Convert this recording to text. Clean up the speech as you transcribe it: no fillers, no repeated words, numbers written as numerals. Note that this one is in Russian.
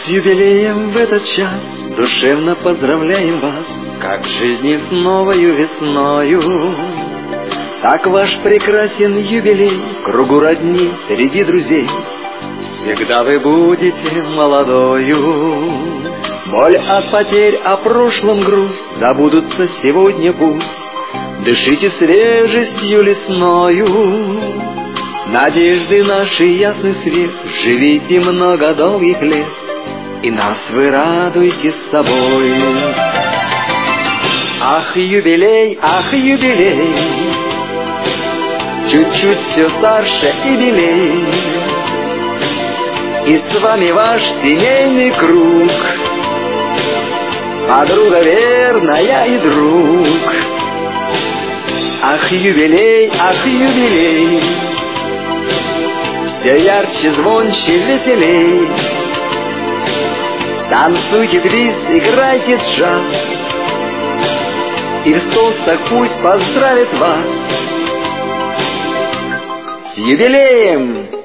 юбилеем в этот час душевно поздравляем вас, как в жизни с новою весною. Так ваш прекрасен юбилей, в кругу родни, среди друзей. Всегда вы будете молодою. Боль от потерь, о прошлом грусть забудутся сегодня пусть. Дышите свежестью лесною. Надежды наши ясный свет, живите много долгих лет, и нас вы радуйте с собой. Ах, юбилей, чуть-чуть все старше и белей, и с вами ваш семейный круг, подруга верная и друг. Ах, юбилей, все ярче, звонче, веселей. Танцуйте твист, играйте джаз, и в тостах пусть поздравит вас с юбилеем!